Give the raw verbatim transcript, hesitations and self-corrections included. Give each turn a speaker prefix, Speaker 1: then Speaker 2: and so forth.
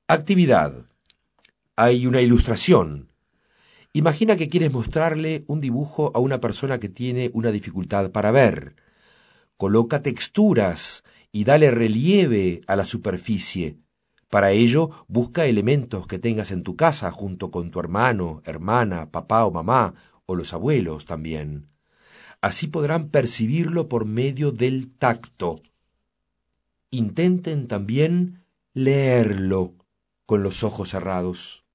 Speaker 1: Actividad. Hay una ilustración. Imagina que quieres mostrarle un dibujo a una persona que tiene una dificultad para ver. Coloca texturas y dale relieve a la superficie. Para ello, busca elementos que tengas en tu casa junto con tu hermano, hermana, papá o mamá, o los abuelos también. Así podrán percibirlo por medio del tacto. Intenten también leerlo con los ojos cerrados.